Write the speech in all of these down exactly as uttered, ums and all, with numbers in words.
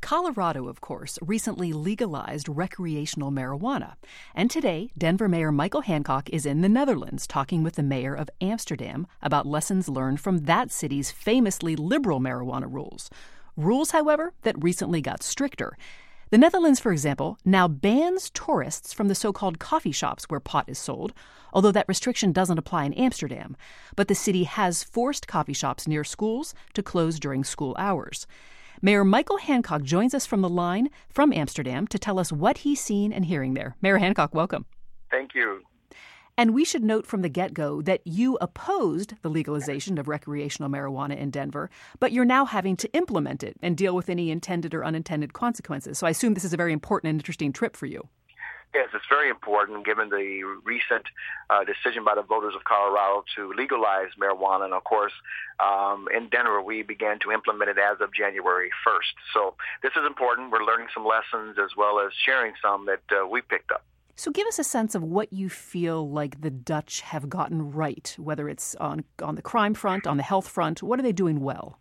Colorado, of course, recently legalized recreational marijuana. And today, Denver Mayor Michael Hancock is in the Netherlands talking with the mayor of Amsterdam about lessons learned from that city's famously liberal marijuana rules. Rules, however, that recently got stricter. The Netherlands, for example, now bans tourists from the so-called coffee shops where pot is sold, although that restriction doesn't apply in Amsterdam. But the city has forced coffee shops near schools to close during school hours. Mayor Michael Hancock joins us from the line from Amsterdam to tell us what he's seen and hearing there. Mayor Hancock, welcome. Thank you. And we should note from the get-go that you opposed the legalization of recreational marijuana in Denver, but you're now having to implement it and deal with any intended or unintended consequences. So I assume this is a very important and interesting trip for you. Yes, it's very important given the recent uh, decision by the voters of Colorado to legalize marijuana. And, of course, um, in Denver, we began to implement it as of January first. So this is important. We're learning some lessons as well as sharing some that uh, we picked up. So give us a sense of what you feel like the Dutch have gotten right, whether it's on, on the crime front, on the health front. What are they doing well?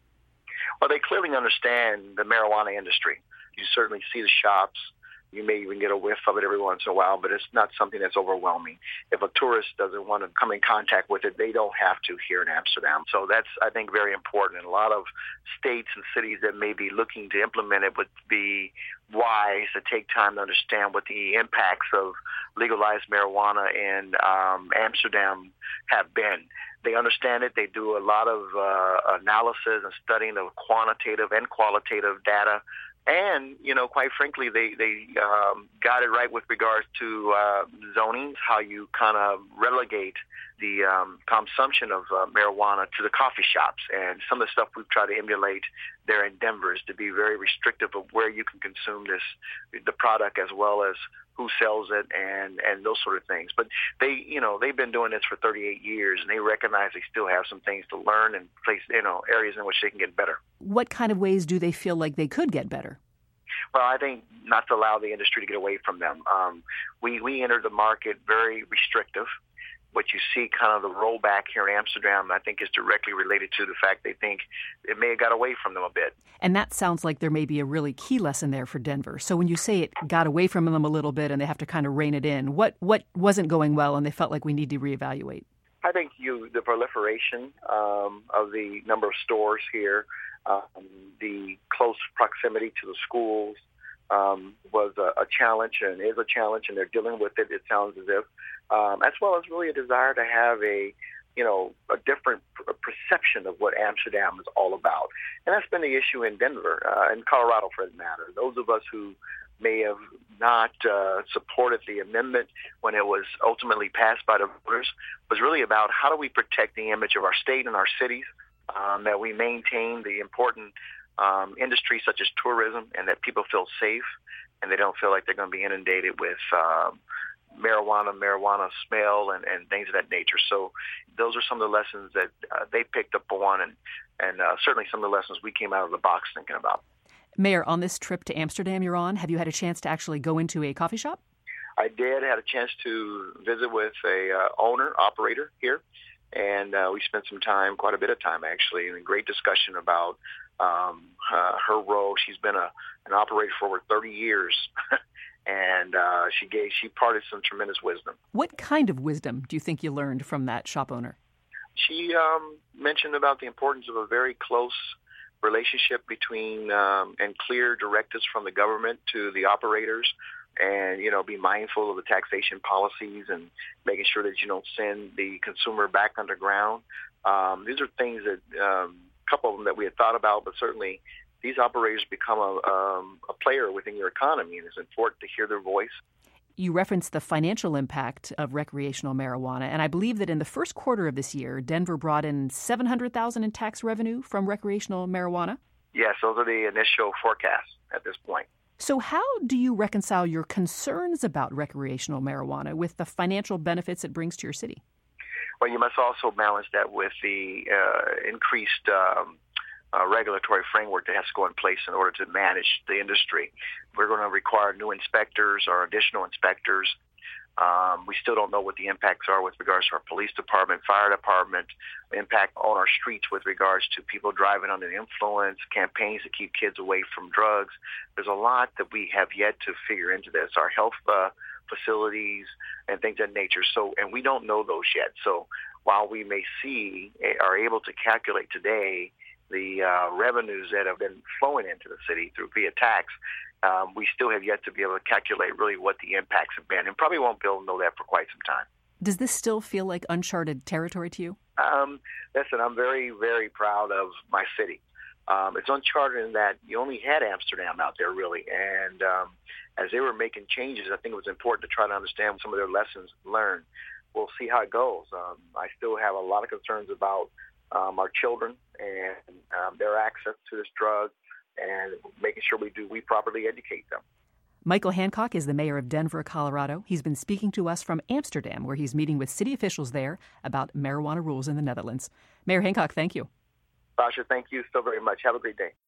Well, they clearly understand the marijuana industry. You certainly see the shops. You may even get a whiff of it every once in a while, but it's not something that's overwhelming. If a tourist doesn't want to come in contact with it, they don't have to here in Amsterdam. So that's, I think, very important. And a lot of states and cities that may be looking to implement it would be wise to take time to understand what the impacts of legalized marijuana in um, Amsterdam have been. They understand it. They do a lot of uh, analysis and studying of quantitative and qualitative data. And, you know, quite frankly, they, they um, got it right with regards to uh, zoning, how you kind of relegate the um, consumption of uh, marijuana to the coffee shops. And some of the stuff we've tried to emulate there in Denver is to be very restrictive of where you can consume this, the product, as well as who sells it and, and those sort of things. But they, you know, they've been doing this for thirty-eight years, and they recognize they still have some things to learn and place, you know, areas in which they can get better. What kind of ways do they feel like they could get better? Well, I think not to allow the industry to get away from them. Um, we, we entered the market very restrictive. What you see kind of the rollback here in Amsterdam, I think, is directly related to the fact they think it may have got away from them a bit. And that sounds like there may be a really key lesson there for Denver. So when you say it got away from them a little bit and they have to kind of rein it in, what, what wasn't going well and they felt like we need to reevaluate? I think you the proliferation um, of the number of stores here, um, the close proximity to the schools, Um, was a, a challenge and is a challenge, and they're dealing with it, it sounds as if, um, as well as really a desire to have a, you know, a different p- perception of what Amsterdam is all about. And that's been the issue in Denver, uh, in Colorado for that matter. Those of us who may have not uh, supported the amendment when it was ultimately passed by the voters was really about how do we protect the image of our state and our cities, um, that we maintain the important Um, industries such as tourism, and that people feel safe and they don't feel like they're going to be inundated with um, marijuana, marijuana smell, and, and things of that nature. So those are some of the lessons that uh, they picked up on, and, and uh, certainly some of the lessons we came out of the box thinking about. Mayor, on this trip to Amsterdam you're on, have you had a chance to actually go into a coffee shop? I did. I had a chance to visit with a uh, owner, operator here, and uh, we spent some time, quite a bit of time actually, in a great discussion about Um, uh, her role. She's been a an operator for over thirty years, and uh, she gave she imparted some tremendous wisdom. What kind of wisdom do you think you learned from that shop owner? She um, mentioned about the importance of a very close relationship between um, and clear directives from the government to the operators, and you know, be mindful of the taxation policies and making sure that you don't send the consumer back underground. Um, these are things that. Um, couple of them that we had thought about, but certainly these operators become a, um, a player within your economy, and it's important to hear their voice. You referenced the financial impact of recreational marijuana, and I believe that in the first quarter of this year, Denver brought in seven hundred thousand dollars in tax revenue from recreational marijuana? Yes, those are the initial forecasts at this point. So how do you reconcile your concerns about recreational marijuana with the financial benefits it brings to your city? Well, you must also balance that with the uh, increased um, uh, regulatory framework that has to go in place in order to manage the industry. We're going to require new inspectors or additional inspectors. Um, we still don't know what the impacts are with regards to our police department, fire department, impact on our streets with regards to people driving under the influence, campaigns to keep kids away from drugs. There's a lot that we have yet to figure into this. Our health uh, facilities and things of that nature. So, and we don't know those yet. So while we may see, are able to calculate today the uh, revenues that have been flowing into the city through via tax, um, we still have yet to be able to calculate really what the impacts have been, and probably won't be able to know that for quite some time. Does this still feel like uncharted territory to you? Um, listen, I'm very, very proud of my city. Um, it's uncharted in that you only had Amsterdam out there, really, and um, as they were making changes, I think it was important to try to understand some of their lessons learned. We'll see how it goes. Um, I still have a lot of concerns about um, our children and um, their access to this drug, and making sure we do we properly educate them. Michael Hancock is the mayor of Denver, Colorado. He's been speaking to us from Amsterdam, where he's meeting with city officials there about marijuana rules in the Netherlands. Mayor Hancock, thank you. Sasha, thank you so very much. Have a great day.